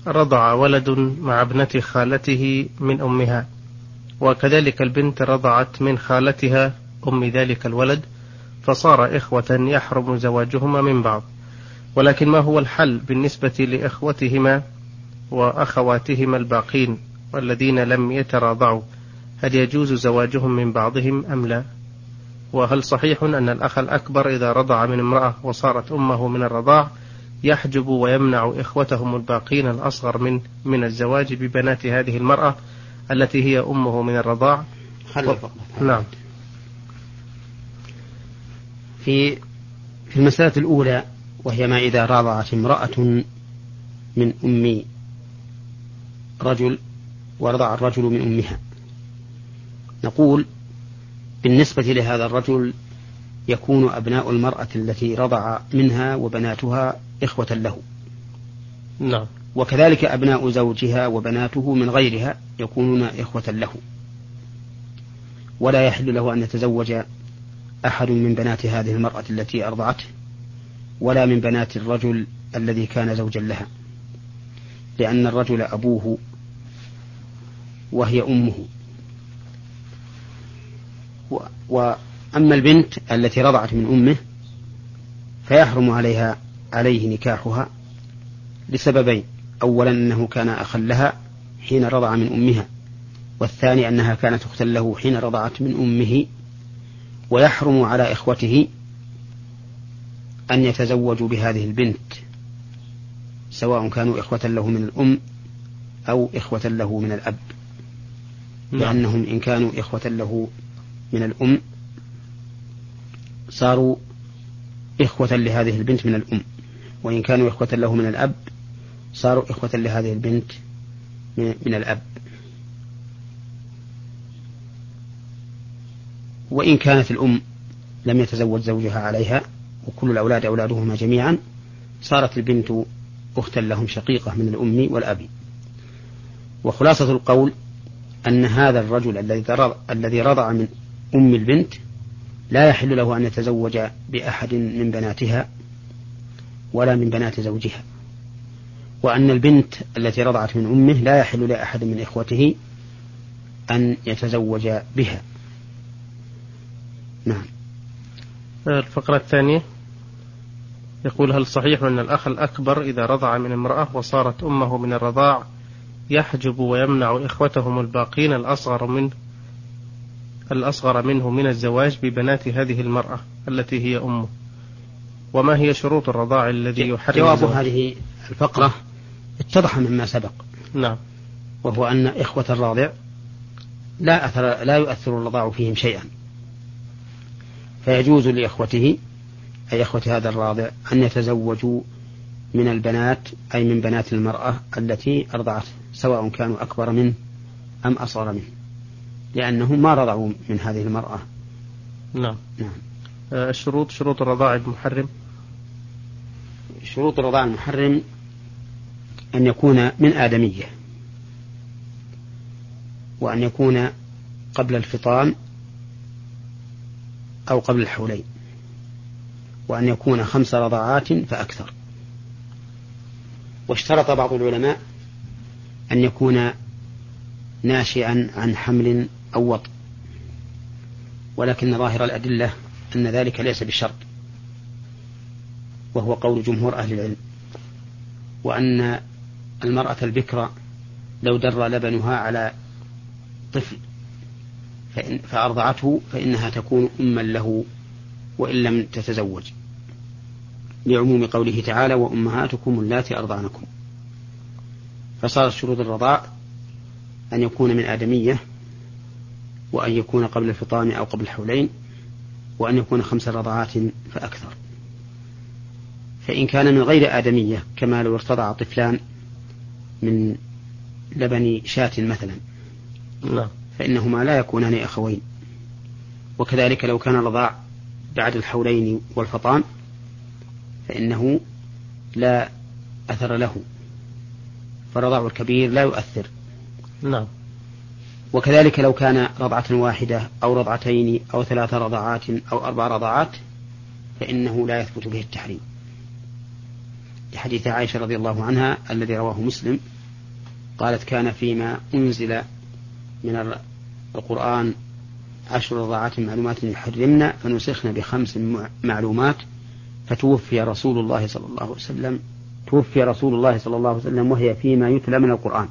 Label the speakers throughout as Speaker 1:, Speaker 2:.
Speaker 1: رضع ولد مع ابنة خالته من أمها، وكذلك البنت رضعت من خالتها أم ذلك الولد، فصار إخوة يحرم زواجهما من بعض. ولكن ما هو الحل بالنسبة لإخوتهما وأخواتهما الباقين والذين لم يتراضعوا؟ هل يجوز زواجهم من بعضهم أم لا؟ وهل صحيح أن الأخ الأكبر إذا رضع من امرأة وصارت أمه من الرضاع يحجب ويمنع إخوتهم الباقين الأصغر من الزواج ببنات هذه المرأة التي هي أمه من الرضاع؟
Speaker 2: نعم. في المسألة الأولى، وهي ما إذا رضعت امرأة من أم رجل ورضع الرجل من أمها، نقول بالنسبة لهذا الرجل يكون أبناء المرأة التي رضع منها وبناتها إخوة له.
Speaker 1: نعم.
Speaker 2: وكذلك أبناء زوجها وبناته من غيرها يكونون إخوة له، ولا يحل له أن يتزوج أحد من بنات هذه المرأة التي أرضعته ولا من بنات الرجل الذي كان زوجا لها، لأن الرجل أبوه وهي أمه. وأما البنت التي رضعت من أمه فيحرم عليه نكاحها لسببين: أولا أنه كان أخا لها حين رضع من أمها، والثاني أنها كانت أختا له حين رضعت من أمه. ويحرم على إخوته أن يتزوجوا بهذه البنت سواء كانوا إخوة له من الأم أو إخوة له من الأب، لأنهم إن كانوا إخوة له من الأم صاروا إخوة لهذه البنت من الأم، وإن كانوا إخوة له من الأب صاروا إخوة لهذه البنت من الأب. وإن كانت الأم لم يتزوج زوجها عليها وكل الأولاد أولادهما جميعا صارت البنت أختا لهم شقيقة من الأم والأب. وخلاصة القول أن هذا الرجل الذي رضع من أم البنت لا يحل له أن يتزوج بأحد من بناتها ولا من بنات زوجها، وأن البنت التي رضعت من أمه لا يحل لأحد من إخوته أن يتزوج بها. نعم.
Speaker 1: الفقرة الثانية يقول: هل صحيح أن الأخ الأكبر إذا رضع من امرأة وصارت أمه من الرضاع يحجب ويمنع إخوتهم الباقين الأصغر منه من الزواج ببنات هذه المرأة التي هي أمه؟ وما هي شروط الرضاع الذي يحرم
Speaker 2: جواب هذه الفقرة اتضح مما سبق.
Speaker 1: نعم.
Speaker 2: وهو أن إخوة الراضع لا يؤثر الرضاع فيهم شيئا، فيجوز لإخوته أي إخوة هذا الراضع أن يتزوجوا من البنات أي من بنات المرأة التي أرضعته، سواء كانوا أكبر منه أم أصغر منه، لأنهم ما رضعوا من هذه المرأة.
Speaker 1: نعم. شروط الرضاع المحرم.
Speaker 2: شروط الرضاع المحرم أن يكون من آدمية، وأن يكون قبل الفطام أو قبل الحولين، وأن يكون 5 رضعات فأكثر. واشترط بعض العلماء أن يكون ناشئا عن حمل أو وطء، ولكن ظاهر الأدلة أن ذلك ليس بشرط، وهو قول جمهور أهل العلم، وأن المرأة البكرة لو در لبنها على طفل فأرضعته فإنها تكون أما له وإن لم تتزوج، لعموم قوله تعالى: وأمهاتكم اللاتي أرضعنكم. فصارت شروط الرضاع أن يكون من آدمية، وأن يكون قبل الفطام أو قبل الحولين، وأن يكون 5 رضعات فأكثر. فإن كان من غير آدمية كما لو ارتضع طفلان من لبن شاة مثلا فإنهما لا يكونان أخوين. وكذلك لو كان الرضاع بعد الحولين والفطام فإنه لا أثر له، فرضاع الكبير لا يؤثر.
Speaker 1: نعم.
Speaker 2: وكذلك لو كان رضعة واحدة أو رضعتين أو 3 رضعات أو 4 رضعات فإنه لا يثبت به التحريم، لحديث عائشة رضي الله عنها الذي رواه مسلم، قالت كان فيما أنزل من القرآن 10 رضاعات معلومات يحرمن فنسخن ب5 معلومات، فتوفي رسول الله صلى الله عليه وسلم وهي فيما يتلى من القرآن.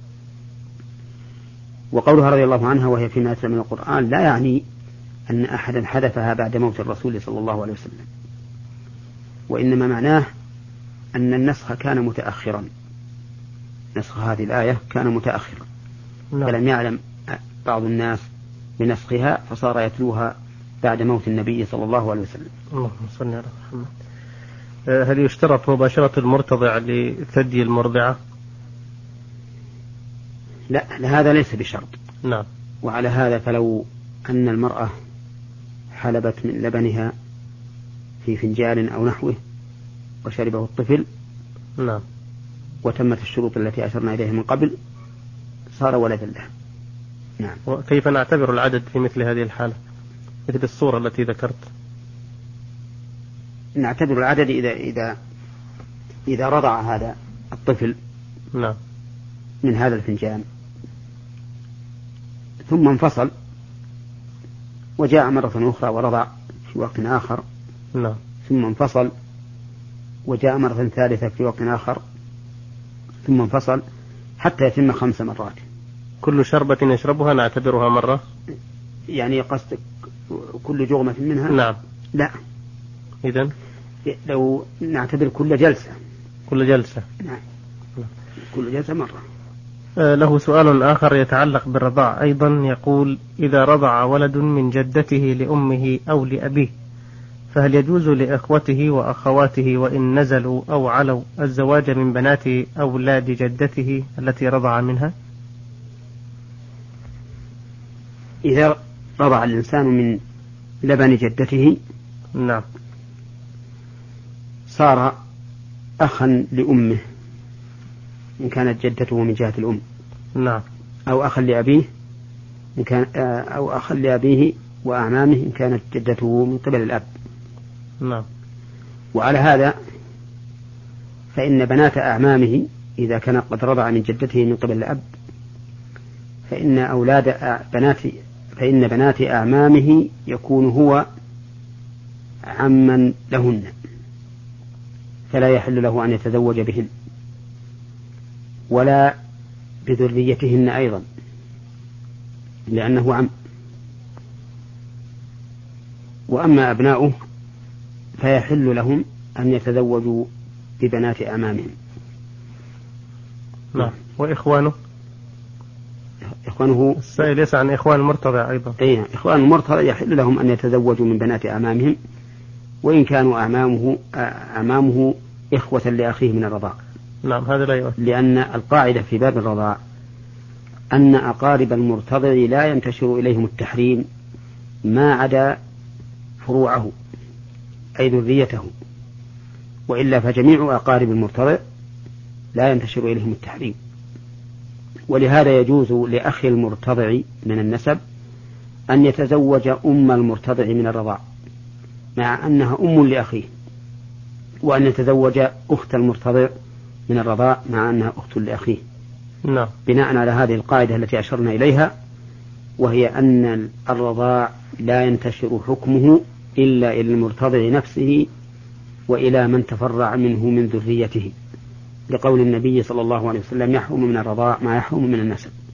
Speaker 2: وقولها رضي الله عنها وهي فيما يتلى من القرآن لا يعني أن أحدا حذفها بعد موت الرسول صلى الله عليه وسلم، وإنما معناه أن النسخ كان متأخرا، نسخ هذه الآية كان متأخرا، فلم يعلم بعض الناس بنسخها فصار يتلوها بعد موت النبي صلى الله عليه وسلم.
Speaker 1: اللهم صل على محمد. هل يشترط مباشرة المرتضع لثدي المرضعة؟
Speaker 2: لا، هذا ليس بشرط.
Speaker 1: نعم.
Speaker 2: وعلى هذا فلو أن المرأة حلبت من لبنها في فنجان أو نحوه وشربه الطفل،
Speaker 1: نعم،
Speaker 2: وتمت الشروط التي أشرنا إليها من قبل، صار ولدا له. نعم.
Speaker 1: وكيف نعتبر العدد في مثل هذه الحالة، مثل الصورة التي ذكرت؟
Speaker 2: نعتبر العدد إذا رضع هذا الطفل،
Speaker 1: نعم،
Speaker 2: من هذا الفنجان ثم انفصل وجاء مرة أخرى ورضع في وقت آخر،
Speaker 1: نعم،
Speaker 2: ثم انفصل وجاء مرة ثالثة في وقت آخر، ثم انفصل، حتى يتم 5 مرات.
Speaker 1: كل شربة يشربها نعتبرها مرة؟
Speaker 2: يعني قصدك كل جغمة منها؟
Speaker 1: نعم.
Speaker 2: لا،
Speaker 1: إذن
Speaker 2: لو نعتبر كل جلسة.
Speaker 1: نعم.
Speaker 2: كل جلسة مرة.
Speaker 1: له سؤال آخر يتعلق بالرضاع أيضا، يقول: إذا رضع ولد من جدته لأمه أو لأبيه، فهل يجوز لإخوته وأخواته وإن نزلوا أو علوا الزواج من بنات أولاد جدته التي رضع منها؟
Speaker 2: إذا رضع الإنسان من لبن جدته،
Speaker 1: نعم،
Speaker 2: صار أخا لأمه إن كانت جدته من جهة الأم،
Speaker 1: نعم،
Speaker 2: أو أخا لأبيه إن كان أو أخا لأبيه وأعمامه إن كانت جدته من قبل الأب.
Speaker 1: نعم.
Speaker 2: وعلى هذا فإن بنات أعمامه إذا كان قد رضع من جدته من قبل الأب فإن بنات أعمامه يكون هو عما لهن، فلا يحل له أن يتزوج بهن ولا بذريتهن أيضا، لأنه عم. وأما أبناؤه فيحل لهم أن يتزوجوا ببنات أعمامهم.
Speaker 1: نعم. وإخوانه السائل يسأل عن إخوان المرتضع أيضا.
Speaker 2: إخوان المرتضع يحل لهم أن يتزوجوا من بنات أعمامهم، وإن كانوا أعمامه إخوة لأخيه من الرضاع.
Speaker 1: نعم، هذا لا يؤثر،
Speaker 2: لأن القاعدة في باب الرضاع أن أقارب المرتضع لا ينتشر إليهم التحريم ما عدا فروعه أي ذريته، وإلا فجميع أقارب المرتضع لا ينتشر إليهم التحريم. ولهذا يجوز لأخي المرتضع من النسب أن يتزوج أم المرتضع من الرضاع مع أنها أم لأخيه، وأن يتزوج أخت المرتضع من الرضاع مع أنها أخت لأخيه.
Speaker 1: نعم.
Speaker 2: بناء على هذه القاعدة التي أشرنا إليها، وهي أن الرضاع لا ينتشر حكمه إلا إلى المرتضع نفسه وإلى من تفرع منه من ذريته، لقول النبي صلى الله عليه وسلم: يحرم من الرضاع ما يحرم من النسب.